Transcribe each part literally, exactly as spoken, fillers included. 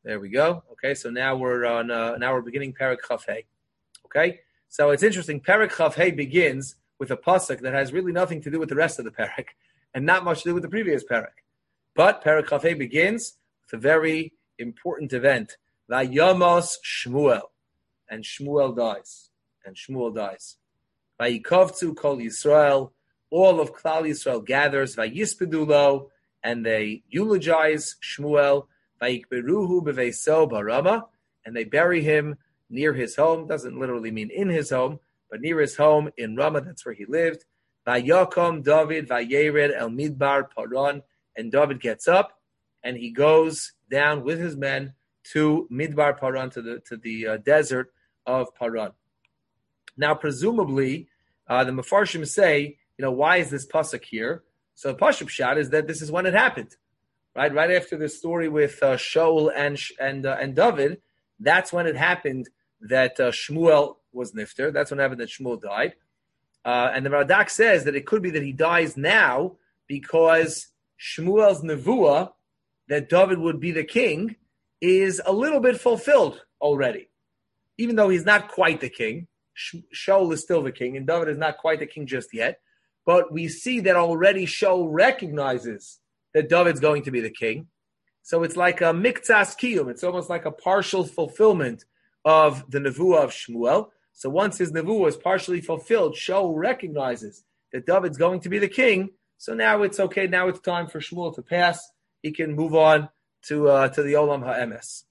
There we go. Okay, so now we're on. Uh, now we're beginning Perek Chaf Hey. Okay, so it's interesting. Perek Chaf Hey begins with a pasuk that has really nothing to do with the rest of the Perek, and not much to do with the previous Perek. But Perek Chaf Hey begins with a very important event. Vayamos Shmuel, and Shmuel dies, and Shmuel dies. Vayikovtzu Kol Yisrael, all of Klal Yisrael gathers. Vayispedulu lo, and they eulogize Shmuel. Vayikberuhu beveiso barama, and they bury him near his home. Doesn't literally mean in his home, but near his home in Ramah. That's where he lived. Vayakom David vayered el midbar paran, and David gets up and he goes down with his men to Midbar Paran, to the to the uh, desert of Paran. Now, presumably, uh, the Mefarshim say, you know, why is this pasuk here? So the pasuk shot is that this is when it happened. Right, right after the story with uh, Shaul and and uh, and David, that's when it happened that uh, Shmuel was nifter. That's when it happened that Shmuel died. Uh, and the Radak says that it could be that he dies now because Shmuel's nevuah that David would be the king is a little bit fulfilled already, even though he's not quite the king. Shaul is still the king, and David is not quite the king just yet. But we see that already Shaul recognizes that David's going to be the king. So it's like a miktsas kiyum. It's almost like a partial fulfillment of the nevuah of Shmuel. So once his nevuah is partially fulfilled, Shaul recognizes that David's going to be the king. So now it's okay. Now it's time for Shmuel to pass. He can move on to uh, to the Olam HaEmes.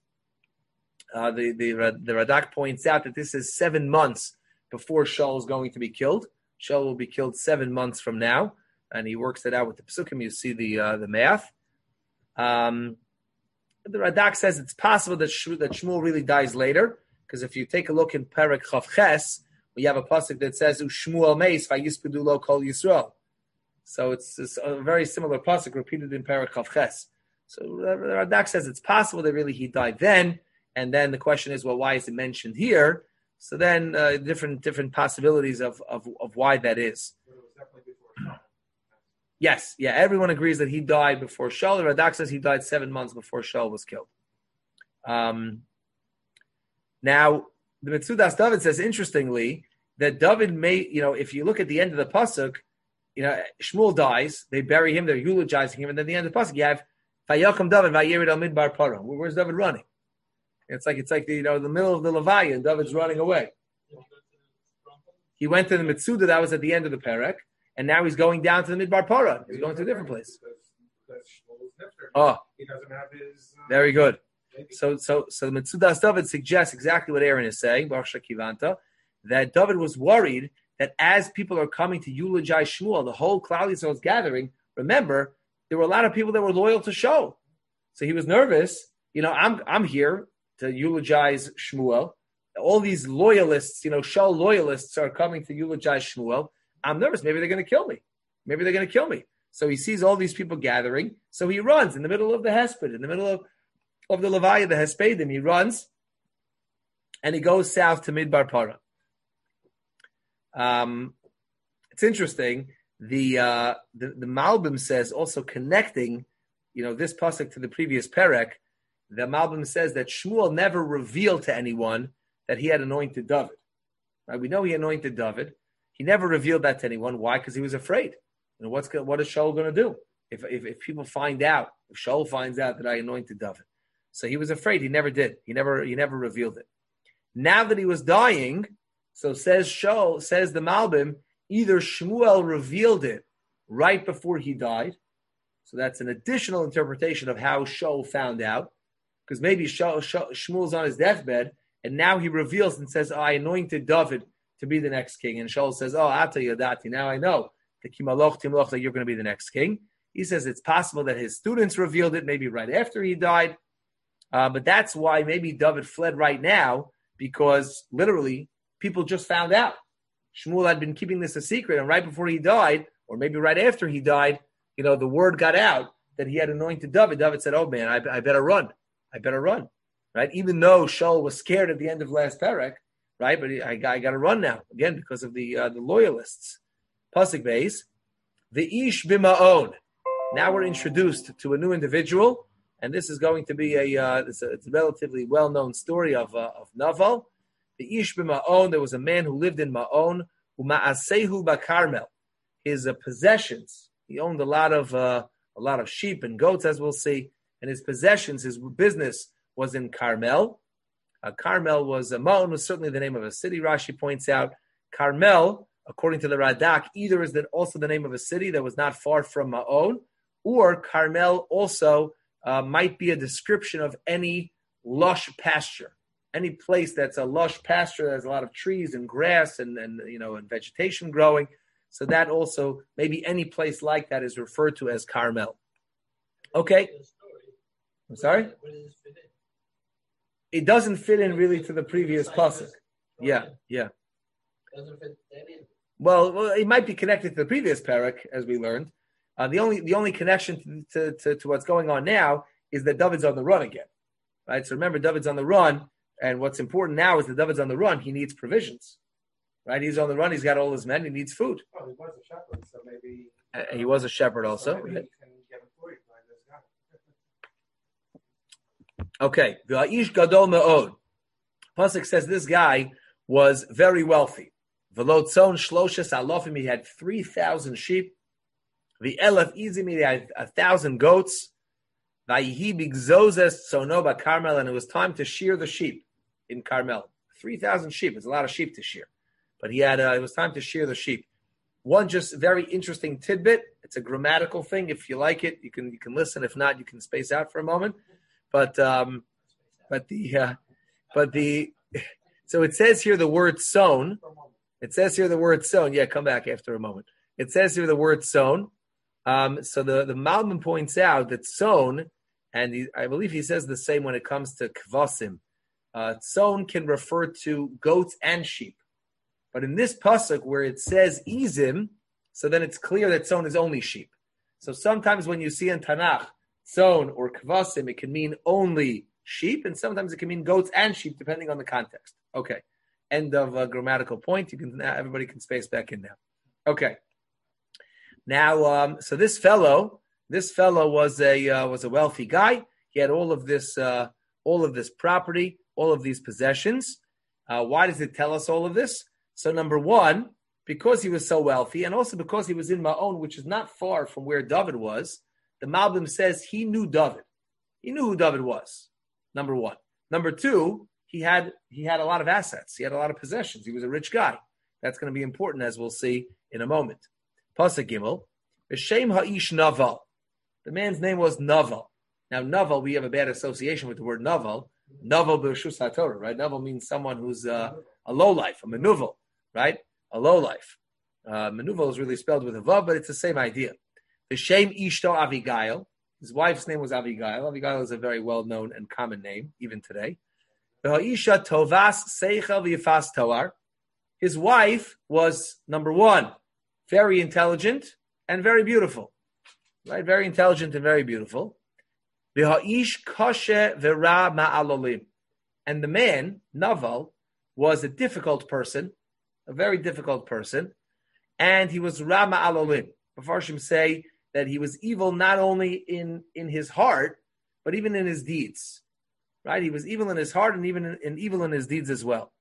Uh, the, the, the Radak points out that this is seven months before Shaul is going to be killed. Shaul will be killed seven months from now. And he works it out with the Pesukim. You see the uh, the math. Um, the Radak says it's possible that Sh- that Shmuel really dies later, because if you take a look in Perek Chaf Ches, we have a pasuk that says Shmuel meis vayispedulu lo kol Yisrael. So it's, it's a very similar pasuk repeated in Perek Chaf Ches. So the Radak says it's possible that really he died then, and then the question is, well, why is it mentioned here? So then uh, different different possibilities of, of of why that is. Yes, yeah, everyone agrees that he died before Shaul. The Radak says he died seven months before Shaul was killed. Um, now, the Metzudas David says, interestingly, that David may, you know, if you look at the end of the pasuk, you know, Shmuel dies, they bury him, they're eulogizing him, and then at the end of the pasuk, you have Vayakom David Vayered al Midbar Paran. Where's David running? It's like it's like the, you know, the middle of the Levaya, and David's running away. He went to the Metzuda, that was at the end of the Perek. And now he's going down to the Midbar Paran. He's going to a different place. Oh, he doesn't have his. Uh, very good. So, so, so the Metzudas David suggests exactly what Aaron is saying, Baruch Shekivanta, that David was worried that as people are coming to eulogize Shmuel, the whole Klal Yisrael is gathering. Remember, there were a lot of people that were loyal to Shaul, so he was nervous. You know, I'm I'm here to eulogize Shmuel. All these loyalists, you know, Shaul loyalists are coming to eulogize Shmuel. I'm nervous. Maybe they're going to kill me. Maybe they're going to kill me. So he sees all these people gathering. So he runs in the middle of the Hesped, in the middle of, of the Levaya, the Hespedim. He runs and he goes south to Midbar Para. Um, it's interesting. The, uh, the the Malbim says, also connecting, you know, this pasuk to the previous Perek, the Malbim says that Shmuel never revealed to anyone that he had anointed David. Right? We know he anointed David. He never revealed that to anyone. Why? Because he was afraid. You know, what's what is Shaul going to do if, if if people find out? If Shaul finds out that I anointed David, so he was afraid. He never did. He never he never revealed it. Now that he was dying, so says Shaul, says the Malbim, either Shmuel revealed it right before he died, so that's an additional interpretation of how Shaul found out, because maybe Shaul, Shaul, Shmuel's on his deathbed and now he reveals and says, oh, I anointed David to be the next king. And Shaul says, oh, Ata Yadati, now I know the Kimaloch Timloch that you're going to be the next king. He says it's possible that his students revealed it maybe right after he died. Uh, but that's why maybe David fled right now, because literally people just found out. Shmuel had been keeping this a secret, and right before he died, or maybe right after he died, you know, the word got out that he had anointed David. David said, oh man, I, I better run. I better run. Right? Even though Shaul was scared at the end of last Perek, right? But I, I got to run now, again, because of the uh, the loyalists. Pasuk base, the ish b'ma'on. Now we're introduced to a new individual, And this is going to be a, uh, it's, a it's a relatively well-known story of uh, of Naval. The Ish b'Ma'on, there was a man who lived in Ma'on, who ma'asehu ba'Carmel. His uh, possessions, he owned a lot of uh, a lot of sheep and goats, as we'll see. And his possessions, his business was in Carmel. Uh, Carmel was, uh, Ma'on was certainly the name of a city, Rashi points out. Carmel, according to the Radak, either is that also the name of a city that was not far from Ma'on, or Carmel also uh, might be a description of any lush pasture, any place that's a lush pasture that has a lot of trees and grass and, and you know and vegetation growing. So that also, maybe any place like that is referred to as Carmel. Okay. I'm sorry? It doesn't fit in really to the previous pasuk. Yeah, yeah. Well, well, it might be connected to the previous parak, as we learned. Uh, the only the only connection to, to, to what's going on now is that David's on the run again, right? So remember, David's on the run, and what's important now is that David's on the run. He needs provisions, right? He's on the run. He's got all his men. He needs food. Oh, he was a shepherd, so maybe uh, he was a shepherd also. So maybe right? he can get employed by this guy. Okay, V'ha'ish gadol me'od. Pasuk says this guy was very wealthy. V'lotzon shloshes alofim. He had three thousand sheep. The elef izim. He had a thousand goats. V'yihi bigzozes sonoba Carmel, and it was time to shear the sheep in Carmel. Three thousand sheep. It's a lot of sheep to shear, but he had. Uh, it was time to shear the sheep. One just very interesting tidbit. It's a grammatical thing. If you like it, you can you can listen. If not, you can space out for a moment. But um, but the uh, but the so it says here the word sown. It says here the word sown. Yeah, come back after a moment. It says here the word sown. Um, so the the Malbim points out that sown, and he, I believe he says the same when it comes to kvasim. Uh, sown can refer to goats and sheep, but in this pasuk where it says izim, so then it's clear that sown is only sheep. So sometimes when you see in Tanakh sown or kvasim, it can mean only sheep, and sometimes it can mean goats and sheep, depending on the context. Okay, end of a grammatical point. You can everybody can space back in now. Okay, now um, so this fellow, this fellow was a uh, was a wealthy guy. He had all of this uh, all of this property, all of these possessions. Uh, why does it tell us all of this? So number one, because he was so wealthy, and also because he was in Ma'on, which is not far from where David was. The Malbim says he knew David. He knew who David was, number one. Number two, he had he had a lot of assets. He had a lot of possessions. He was a rich guy. That's going to be important, as we'll see in a moment. Pasuk Gimel, B'Shem Ha'ish Naval. The man's name was Naval. Now, Naval, we have a bad association with the word Naval. Naval B'Reshus HaTorah, right? Naval means someone who's uh, a lowlife, a menuvel, right? A lowlife. Uh, menuvel is really spelled with a vav, but it's the same idea. The Shem Ishto Avigail. His wife's name was Avigail. Avigail is a very well-known and common name, even today. Ha'isha Tovas Seichel V'Yifas Toar. His wife was, number one, very intelligent and very beautiful. Right? Very intelligent and very beautiful. V'ha'ish Koshe V'Ra Ma'alolim. And the man, Naval, was a difficult person, a very difficult person, and he was Ra Ma'alolim. Mepharshim say that he was evil not only in, in his heart, but even in his deeds. Right? He was evil in his heart and even in, in evil in his deeds as well.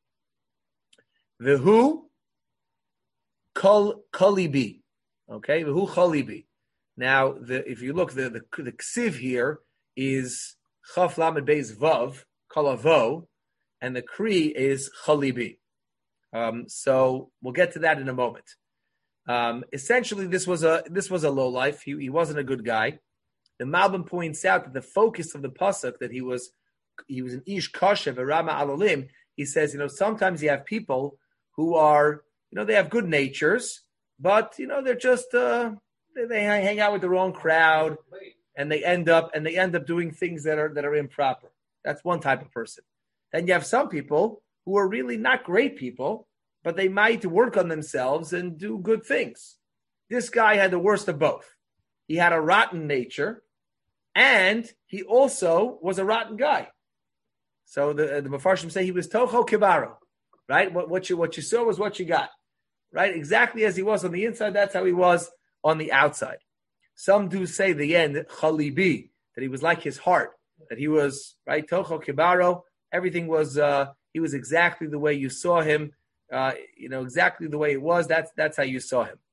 V'hu kol kolibi. Okay? V'hu kolibi. Now, the, if you look, the, the, the ksiv here is chaf lamed beis vav, kolavo, and the kri is chalibi. Um, so we'll get to that in a moment. Um, essentially, this was a this was a low life. He, he wasn't a good guy. The Malbim points out that the focus of the pasuk that he was he was an ish kashev rama alolim. He says, you know, sometimes you have people who are, you know, they have good natures, but you know they're just uh, they, they hang out with the wrong crowd, and they end up and they end up doing things that are that are improper. That's one type of person. Then you have some people who are really not great people, but they might work on themselves and do good things. This guy had the worst of both. He had a rotten nature, and he also was a rotten guy. So the, the Mefarshim say he was Toho Kibaro, right? What, what, you, what you saw was what you got, right? Exactly as he was on the inside, that's how he was on the outside. Some do say the end, Chalibi, that he was like his heart, that he was, right, Tocho Kibaro, everything was, uh, he was exactly the way you saw him, uh, you know, exactly the way it was. That's that's how you saw him.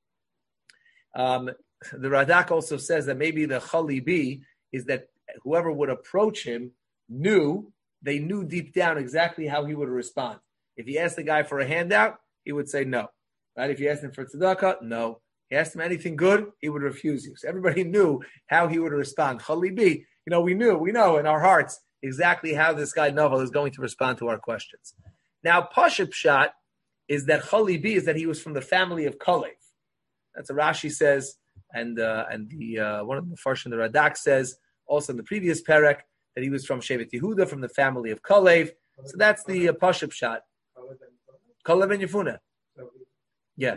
Um, the Radak also says that maybe the Chalibi is that whoever would approach him knew, they knew deep down exactly how he would respond. If he asked the guy for a handout, he would say no. Right? If you asked him for tzedakah, no. He asked him anything good, he would refuse you. So everybody knew how he would respond. Chalibi, you know, we knew, we know in our hearts exactly how this guy Novel is going to respond to our questions. Now, Pashat Pshat is that Chalibi is that he was from the family of Kalev. That's what Rashi says, and uh, and the uh, one of the Farsh and the Radak says also in the previous parak that he was from Shevet Yehuda, from the family of Kalev. So that's the uh, Pashat Pshat. Kalev and Yefuna. Yeah.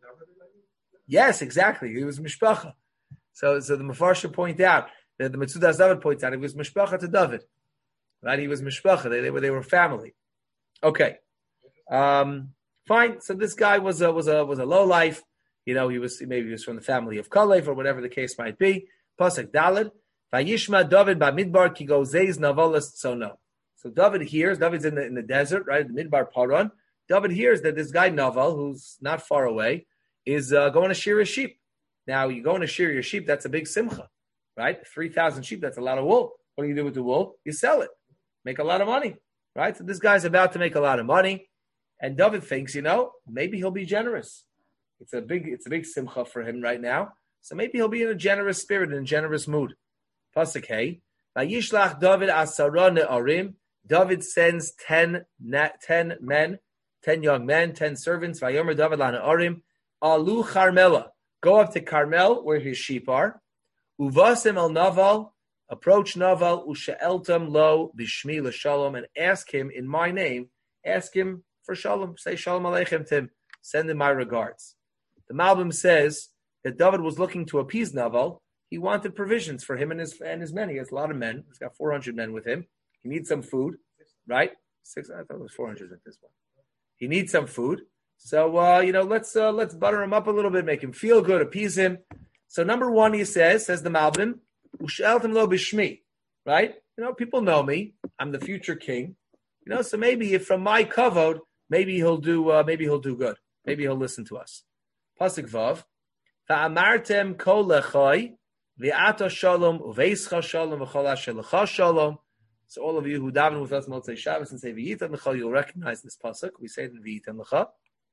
Yes, exactly. He was Mishpacha. So, so the Mefarsha point out that the Metzudas David points out he was Mishpacha to David. Right? He was Mishpacha. They, they were they were family. Okay. Um, fine. So this guy was a was a was a low life. You know, he was maybe he was from the family of Kalev or whatever the case might be. Pasuk Daled. Vayishma David Bamidbar ki gozeis navolas tzono. So David hears. David's in the in the desert, right? The Midbar Paran. David hears that this guy Naval, who's not far away, is uh, going to shear his sheep. Now, you're going to shear your sheep, that's a big simcha, right? three thousand sheep, that's a lot of wool. What do you do with the wool? You sell it. Make a lot of money, right? So this guy's about to make a lot of money, and David thinks, you know, maybe he'll be generous. It's a big it's a big simcha for him right now, so maybe he'll be in a generous spirit, in a generous mood. Pasuk Hey, Vayishlach David asara ne'arim. David sends ten, ten men, ten young men, ten servants. Vayomer David la'ne'arim. Alu Carmela, go up to Carmel where his sheep are. Uvasim el Naval, approach Naval. Ushaeltam lo bishmi l'shalom, and ask him in my name. Ask him for shalom. Say shalom aleichem to him. Send him my regards. The Malbim says that David was looking to appease Naval. He wanted provisions for him and his and his men. He has a lot of men. He's got four hundred men with him. He needs some food, right? Six. I thought it was four hundred at this one. He needs some food. So, uh, you know, let's uh, let's butter him up a little bit, make him feel good, appease him. So number one, he says, says the Malbim, Usheltem lo bishmi, right? You know, people know me. I'm the future king. You know, so maybe if from my kavod, maybe he'll do uh, maybe he'll do good. Maybe he'll listen to us. Pasuk Vav, Va'amartem kol lechoi, v'ato shalom, uveischa shalom, v'chol asher lecha shalom. So all of you who daven with us Motzei Shabbos and say V'yitam lecha, you'll recognize this pasuk. We say it in V'yitam lecha.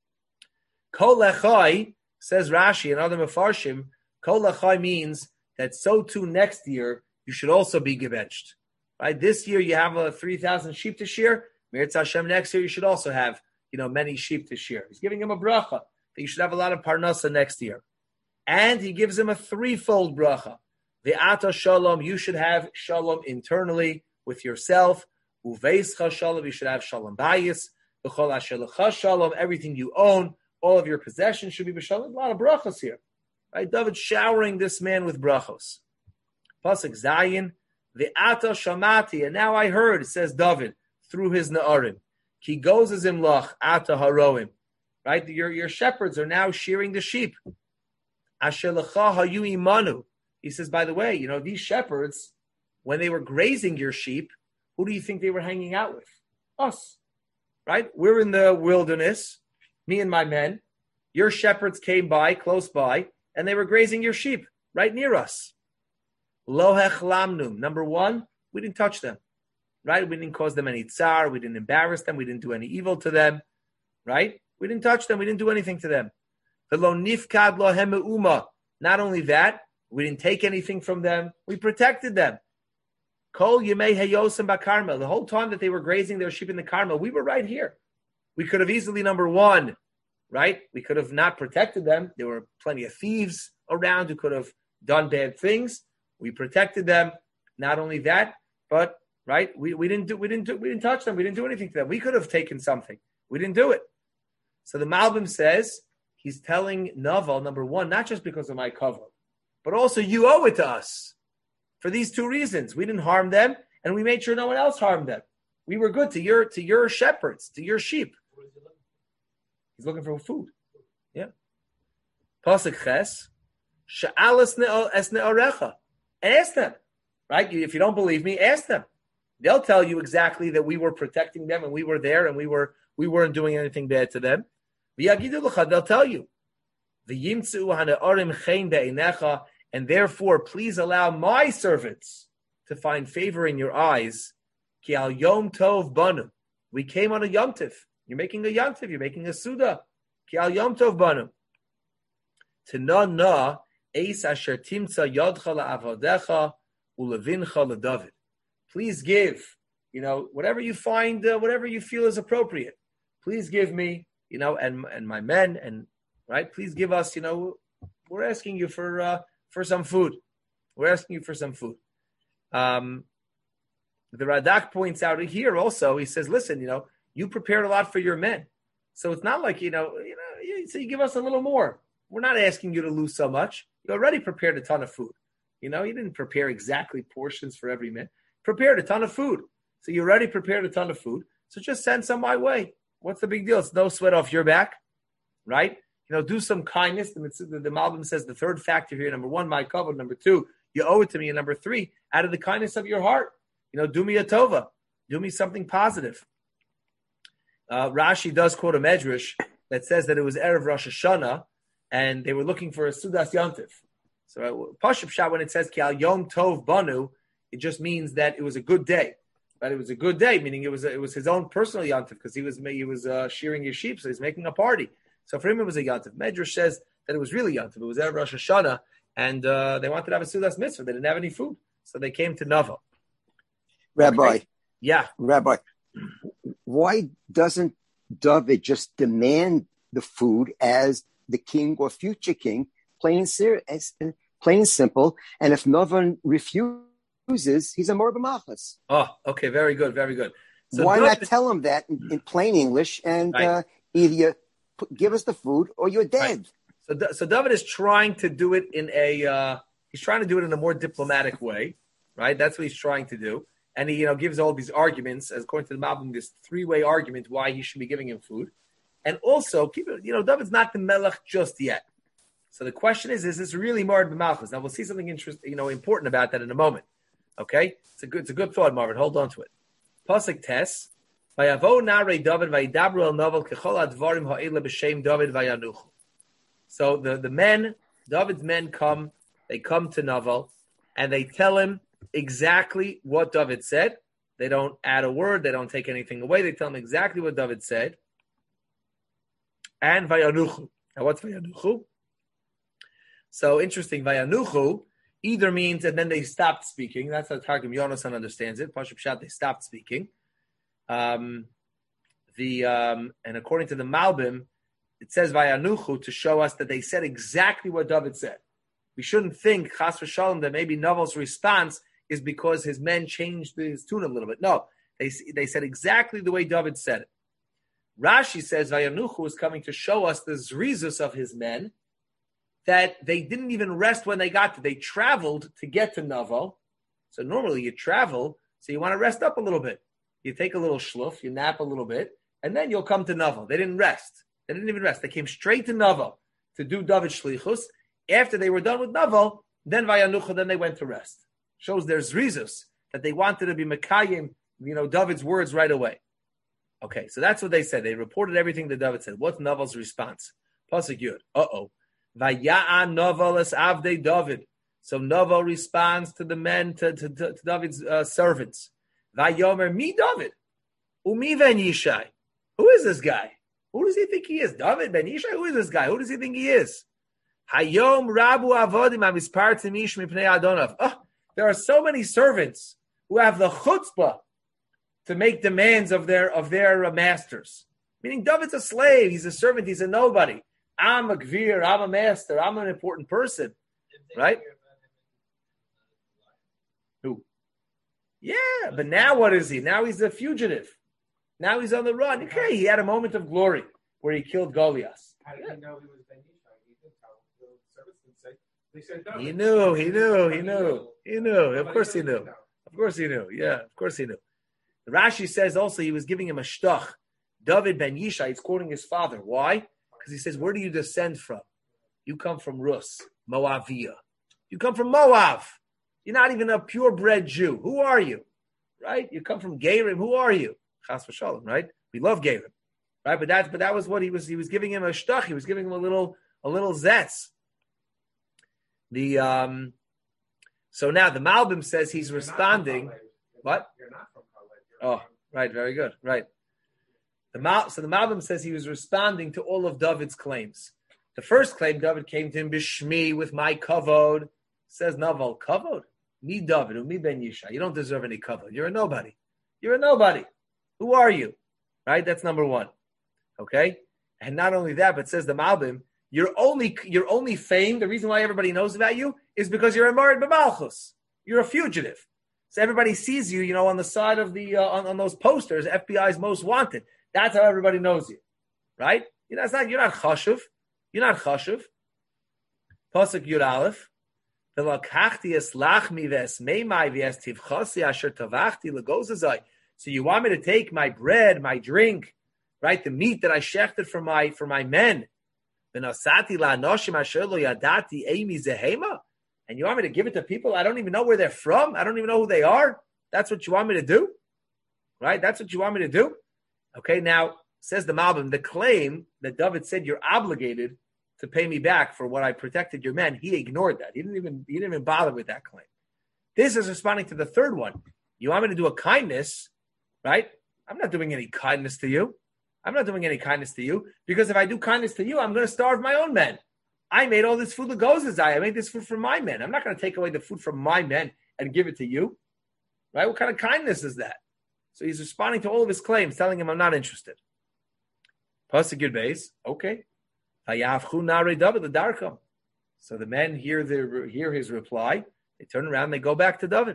Kol lechai, says Rashi and other Mefarshim, kol lechai means that so too next year you should also be gebenched. Right? This year you have uh, three thousand sheep to shear. Meretz Hashem, next year you should also have, you know, many sheep to shear. He's giving him a bracha that you should have a lot of parnasa next year. And he gives him a threefold bracha. Ve'ata shalom, you should have shalom internally with yourself. Uveischa shalom, you should have shalom bayis. V'chol asher lecha shalom, everything you own, all of your possessions should be b'shalom. A lot of brachos here. Right? David showering this man with brachos. Pasuk Zayin, Ve'ata shamati, and now I heard, it says David, through his na'arim. Ki goes as imlach, ata haroim. Right? Your, your shepherds are now shearing the sheep. Asher lecha hayu imanu. He says, by the way, you know, these shepherds, when they were grazing your sheep, who do you think they were hanging out with? Us. Right? We're in the wilderness. Me and my men, your shepherds came by, close by, and they were grazing your sheep right near us. Lo hechlamnum. Number one, we didn't touch them. Right? We didn't cause them any tsar. We didn't embarrass them. We didn't do any evil to them. Right? We didn't touch them. We didn't do anything to them. V'lo nifkad lohem me'uma. Not only that, we didn't take anything from them. We protected them. Kol yemei hayosem b'Carmel. The whole time that they were grazing their sheep in the Carmel, we were right here. We could have easily, number one, right? We could have not protected them. There were plenty of thieves around who could have done bad things. We protected them. Not only that, but right, we, we didn't do we didn't do we didn't touch them. We didn't do anything to them. We could have taken something. We didn't do it. So the Malbim says he's telling Naval, number one, not just because of my cover, but also you owe it to us for these two reasons. We didn't harm them, and we made sure no one else harmed them. We were good to your to your shepherds, to your sheep. He's looking for food. Yeah. Pasuk Ches, Sha'al es ne'orecha. Ask them. right? If you don't believe me, ask them. They'll tell you exactly that we were protecting them and we were there and we were we weren't doing anything bad to them. They'll tell you. And therefore, please allow my servants to find favor in your eyes. Ki al yom tov banu. We came on a yom tiv. You're making a yom tiv. You're making a suda. Ki al yom tov banu. Tana na eis asher timtza yodcha la'avodecha ulevincha leDavid. Please give, you know, whatever you find, uh, whatever you feel is appropriate. Please give me, you know, and and my men, and right. Please give us, you know, we're asking you for uh, for some food. We're asking you for some food. Um, the Radak points out here also. He says, listen, you know, you prepared a lot for your men, so it's not like you know, you know, you, so you give us a little more. We're not asking you to lose so much. You already prepared a ton of food. You know, you didn't prepare exactly portions for every man. Prepared a ton of food. So you already prepared a ton of food. So just send some my way. What's the big deal? It's no sweat off your back, right? You know, do some kindness. The, the, the Malbim says the third factor here, number one, my cover. Number two, you owe it to me. And number three, out of the kindness of your heart, you know, do me a tova. Do me something positive. Uh, Rashi does quote a medrash that says that it was Erev Rosh Hashanah and they were looking for a Sudas Yontif. So Pashup Shah, when it says Ki al Yom Tov Banu, it just means that it was a good day. But it was a good day, meaning it was it was his own personal yontif because he was he was uh, shearing his sheep, so he's making a party. So for him, it was a yontif. Medrash says that it was really yontif. It was Erev Rosh Hashanah, and uh, they wanted to have a Sudas Mitzvah. They didn't have any food, so they came to Nava. Rabbi, okay. yeah, Rabbi, why doesn't David just demand the food as the king or future king, plain and serious, plain and simple? And if Nava refuses, he's a Mor b'Malchus. Oh, okay, very good, very good. So why David, not tell him that in, in plain English and right. uh, either you put, give us the food or you're dead? Right. So, so David is trying to do it in a uh, he's trying to do it in a more diplomatic way, right? That's what he's trying to do, and he you know gives all these arguments, as according to the Malbim, this three way argument why he should be giving him food, and also keep it. You know, David's not the Melech just yet. So the question is, is this really Mor b'Malchus? Now we'll see something interesting, you know, important about that in a moment. Okay, it's a good, it's a good thought, Marvin. Hold on to it. Pasuk Tes. Vayavo narei David vayidabru el novel kechol advarim ha'ele b'shem David vayanuchu. So the, the men, David's men come, they come to Naval, and they tell him exactly what David said. They don't add a word, they don't take anything away. They tell him exactly what David said. And vayanuchu. Now what's vayanuchu? So interesting, vayanuchu either means, and then they stopped speaking. That's how Targum Yonasan understands it. Pashup Shat, they stopped speaking. Um, the um, and according to the Malbim, it says Vayanuchu to show us that they said exactly what David said. We shouldn't think Chas v'Shalom that maybe Naval's response is because his men changed his tune a little bit. No, they they said exactly the way David said it. Rashi says Vayanuchu is coming to show us the zrizus of his men, that they didn't even rest when they got to. They traveled to get to Naval. So normally you travel, so you want to rest up a little bit. You take a little shluf, you nap a little bit, and then you'll come to Naval. They didn't rest. They didn't even rest. They came straight to Naval to do David Shlichus. After they were done with Naval, then Vayanucha, then they went to rest. Shows there's zrizus, that they wanted to be Mekayim, you know, David's words right away. Okay, so that's what they said. They reported everything that David said. What's Naval's response? Pasuk Yud. Uh-oh. Vaya'an Naval es avdei David. So Naval responds to the men, to, to, to, to David's uh, servants. Vayomer mi David. Umi ben Yishai. Who is this guy? Who does he think he is? David ben Yishai? Who is this guy? Who does he think he is? Hayom Rabu Avodim Amispar Timish Mipnei Adonav. Oh, there are so many servants who have the chutzpah to make demands of their of their uh, masters. Meaning David's a slave, he's a servant, he's a nobody. I'm a gvir, I'm a master, I'm an important person. Right? Who? Yeah, but now what is he? Now he's a fugitive. Now he's on the run. Okay, he had a moment of glory where he killed Goliath. How did he know he was Ben Yishai? He didn't tell the servants didn't say. They said no. He knew, he knew, he knew. He knew. Of course he knew. Of course he knew. Yeah, of course he knew. The Rashi says also he was giving him a shtach. David ben Yishai, he's quoting his father. Why? Because he says, where do you descend from? You come from Rus, Moavia. You come from Moab. You're not even a purebred Jew. Who are you? Right? You come from Gerim. Who are you? Chas v'shalom, right? We love Gerim, right? But that, but that was what he was. He was giving him a shtach. He was giving him a little, a little zetz. The um. So now the Malbim says he's responding. What? You're not from Khaled. Oh, right. Very good. Right. The Mal, so the Malbim says he was responding to all of David's claims. The first claim, David came to him bishmi with my kavod. Says Naval, kavod? Me David, me Ben Yishai. You don't deserve any kavod. You're a nobody. You're a nobody. Who are you? Right? That's number one. Okay? And not only that, but says the Malbim, your only your only fame, the reason why everybody knows about you, is because you're a Marid B'Malchus. You're a fugitive. So everybody sees you, you know, on the side of the, uh, on, on those posters, F B I's most wanted. That's how everybody knows you. Right? You know, it's not, you're not chashuv. You're not chashuv. Pasuk Yud Aleph. So you want me to take my bread, my drink, right? The meat that I shechted for my for my men. And you want me to give it to people I don't even know where they're from? I don't even know who they are? That's what you want me to do? Right? That's what you want me to do? Okay, now, says the Malbim, the claim that David said you're obligated to pay me back for what I protected your men, he ignored that. He didn't even he didn't even bother with that claim. This is responding to the third one. You want me to do a kindness, right? I'm not doing any kindness to you. I'm not doing any kindness to you because if I do kindness to you, I'm going to starve my own men. I made all this food that goes as I. I made this food for my men. I'm not going to take away the food from my men and give it to you, right? What kind of kindness is that? So he's responding to all of his claims, telling him, I'm not interested. Pasuk Yud Beis, okay. So the men hear the hear his reply. They turn around, they go back to David.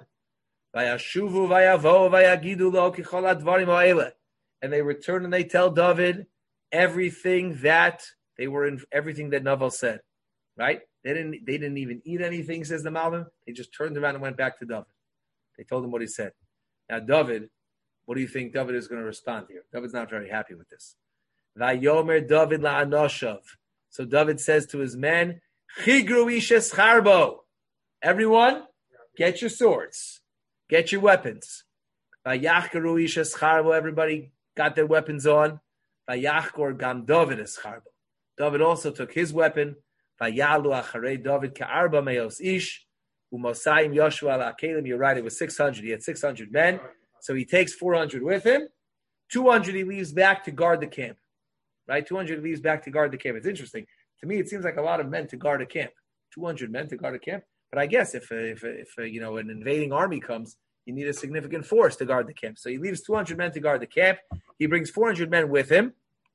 And they return and they tell David everything that they were in, everything that Naval said. Right? They didn't they didn't even eat anything, says the Malbim. They just turned around and went back to David. They told him what he said. Now, David, what do you think David is going to respond here? David's not very happy with this. Vayomer David la'anoshav. So David says to his men, Chigru ishes charbo. Everyone, get your swords. Get your weapons. Vayachkaru ishes charbo. Everybody got their weapons on. Vayachkor gam David es charbo. David also took his weapon. Vayalu acharei David ka'arba meos ish. Umosayim Yoshua al-Akelim. You're right, it was six hundred. He had six hundred men. So he takes four hundred with him. two hundred he leaves back to guard the camp. Right? two hundred leaves back to guard the camp. It's interesting. To me, it seems like a lot of men to guard a camp. two hundred men to guard a camp. But I guess if, if, if you know, an invading army comes, you need a significant force to guard the camp. So he leaves two hundred men to guard the camp. He brings four hundred men with him.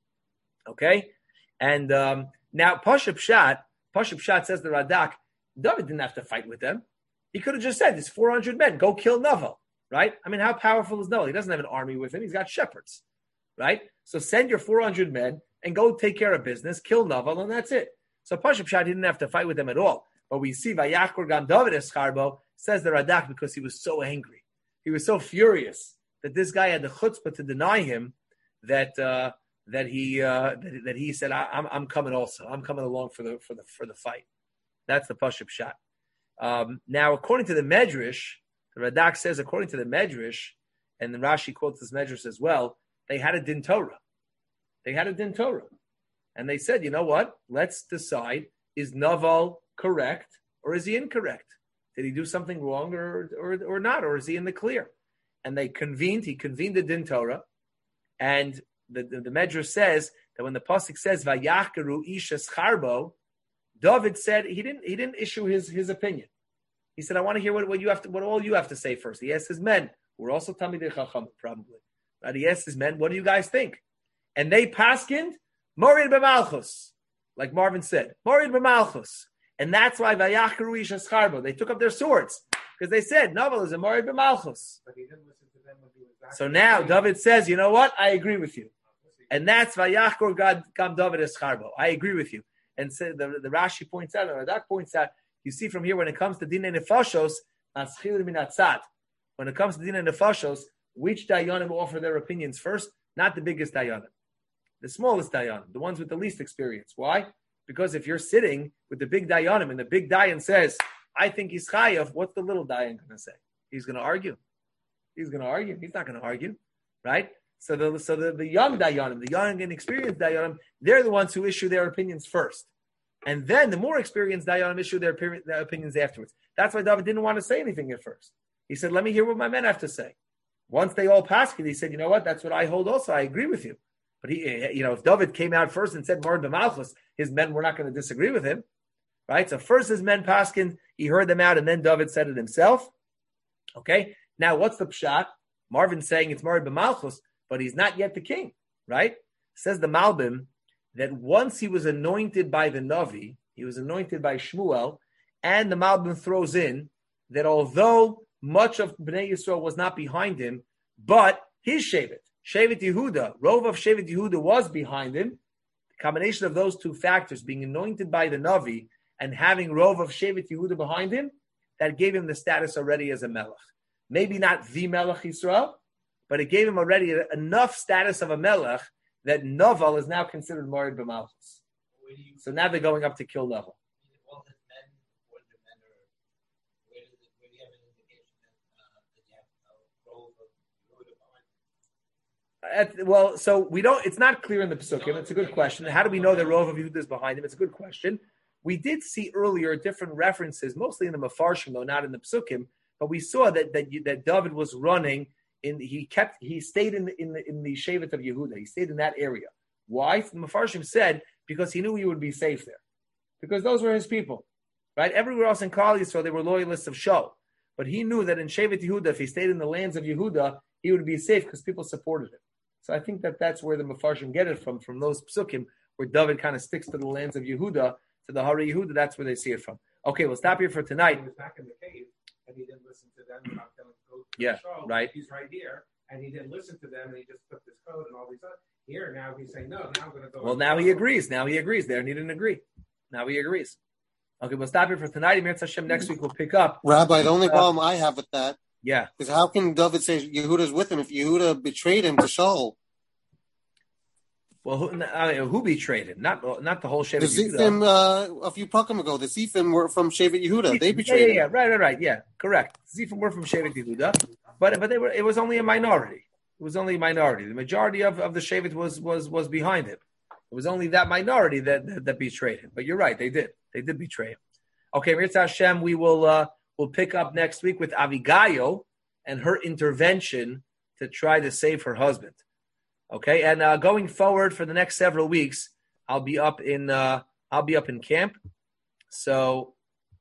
Okay? And um, now, Pashup Shat, Pashup Shat says the Radak, David didn't have to fight with them. He could have just said, there's four hundred men, go kill Naval. Right? I mean, how powerful is Naval? He doesn't have an army with him. He's got shepherds. Right? So send your four hundred men and go take care of business, kill Naval, and that's it. So Pashup Shat didn't have to fight with them at all. But we see Vayachkor Gam David Escharbo, says the Radak, because he was so angry. He was so furious that this guy had the chutzpah to deny him that uh, that he uh, that, that he said, I, I'm I'm coming also. I'm coming along for the for the for the fight. That's the Pashup Shat. Um, now, according to the Medrash, the Radak says, according to the Medrash, and the Rashi quotes this Medrash as well, they had a din Torah. They had a din Torah. And they said, you know what? Let's decide, is Naval correct or is he incorrect? Did he do something wrong or, or, or not? Or is he in the clear? And they convened, he convened the din Torah. And the, the, the Medrash says that when the Pasuk says, Vayachkaru ishes charbo, David said he didn't he didn't issue his, his opinion. He said, I want to hear what, what you have to what all you have to say first. He asked his men, who were also Talmidei Chacham, probably. Right? He asked his men, what do you guys think? And they paskind Morid b'Malchus, like Marvin said, Morid b'Malchus. And that's why Vayachkaru ishes charbo. They took up their swords because they said Naval is a Morid b'Malchus. But he didn't listen to them when he was back. So now David says, you know what? I agree with you. And that's Vayachkor Gam David es charbo. I agree with you. And so the, the Rashi points out, or Radak points out, you see from here when it comes to Dinei Nefashos, when it comes to Dinei Nefashos, which Dayanim offer their opinions first? Not the biggest Dayanim. The smallest Dayanim, the ones with the least experience. Why? Because if you're sitting with the big Dayanim and the big Dayan says, I think he's chayav. What's the little Dayan going to say? He's going to argue. He's going to argue. He's not going to argue, right? So the so the, the young Dayanim, the young and experienced Dayanim, they're the ones who issue their opinions first. And then the more experienced Dayanim issue their, their opinions afterwards. That's why David didn't want to say anything at first. He said, let me hear what my men have to say. Once they all passed it, he said, you know what? That's what I hold also. I agree with you. But he, you know, if David came out first and said Morid b'Malchus, his men were not going to disagree with him, right? So first his men paskin, he heard them out, and then David said it himself. Okay. Now what's the pshat? Marvin's saying it's Morid b'Malchus, but he's not yet the king, right? Says the Malbim that once he was anointed by the Navi, he was anointed by Shmuel, and the Malbim throws in that although much of Bnei Yisrael was not behind him, but his Shevet, Shevet Yehuda, Rov of Shevet Yehuda was behind him. The combination of those two factors, being anointed by the Navi and having Rov of Shevet Yehuda behind him, that gave him the status already as a Melech. Maybe not the Melech Yisrael, but it gave him already enough status of a Melech that Noval is now considered Morid b'Malchus. So now they're going up to kill level. At, well, so we don't. It's not clear in the Pesukim. It's a good question. How do we know that Rov of Yehuda is behind him? It's a good question. We did see earlier different references, mostly in the Mefarshim, though not in the Pesukim. But we saw that that that David was running in. He kept. He stayed in the in the in the Shevet of Yehuda. He stayed in that area. Why? The Mefarshim said because he knew he would be safe there, because those were his people, right? Everywhere else in Klal Yisrael, they were loyalists of Shaul, but he knew that in Shevet Yehuda, if he stayed in the lands of Yehuda, he would be safe because people supported him. So I think that that's where the Mefarshim get it from, from those psukim, where David kind of sticks to the lands of Yehuda, to the Hari Yehuda, that's where they see it from. Okay, we'll stop here for tonight. He was back in the cave, and he didn't listen to them about telling him to go to yeah, the show. right. He's right here, and he didn't listen to them, and he just took this code and all these other. Here, now he's saying, no, now I'm going to go. Well, now he agrees. Now he agrees. There, and he didn't agree. Now he agrees. Okay, we'll stop here for tonight. Emir Hashem, next week we'll pick up. Rabbi, the only uh, problem I have with that yeah. is how can David say Yehuda's with him if Yehuda betrayed him to Shaul? Well, who, I mean, who betrayed him? Not not the whole Shevet The Yehuda. Zifim, uh, a few Prakim ago, the Zifim were from Shevet Yehuda. They Yeah, betrayed yeah, him. yeah, right, right, right. Yeah, correct. Zifim were from Shevet Yehuda, but but they were. It was only a minority. It was only a minority. The majority of, of the Shevet was was was behind him. It was only that minority that, that that betrayed him. But you're right, they did. They did betray him. Okay, Mirza Hashem, we will uh, we'll pick up next week with Avigail and her intervention to try to save her husband. Okay, and uh, going forward for the next several weeks, I'll be up in uh, I'll be up in camp. So